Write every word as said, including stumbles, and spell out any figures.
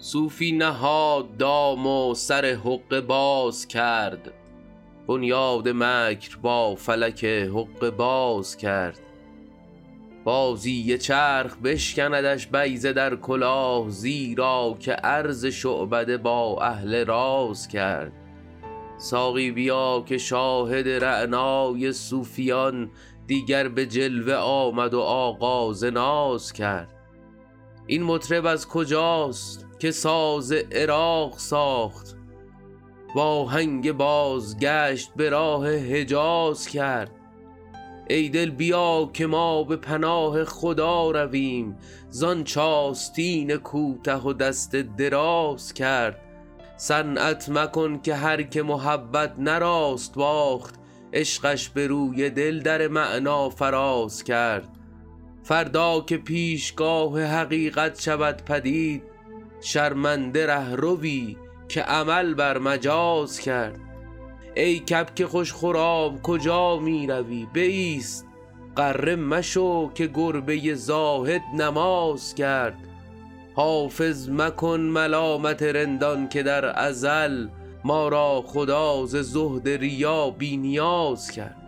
صوفی نهاد دام و سر حقه باز کرد، بنیاد مکر با فلک حقه باز کرد. بازی چرخ بشکندش بیضه در کلاه، زیرا که عرض شعبده با اهل راز کرد. ساقی بیا که شاهد رعنای صوفیان، دیگر به جلوه آمد و آغاز ناز کرد. این مطرب از کجاست که ساز عراق ساخت، با آهنگ بازگشت به راه حجاز کرد. ای دل بیا که ما به پناه خدا رویم، زان چاستین کوته و دست دراز کرد. صنعت مکن که هر که محبت نراست باخت، عشقش به روی دل در معنا فراز کرد. فردا که پیشگاه حقیقت شود پدید، شرمنده رهروی که عمل بر مجاز کرد. ای کبک خوش خرام کجا می روی؟ بایست غره مشو که گربه زاهد نماز کرد. حافظ مکن ملامت رندان که در ازل، ما را خدا ز زهد ریا بی نیاز کرد.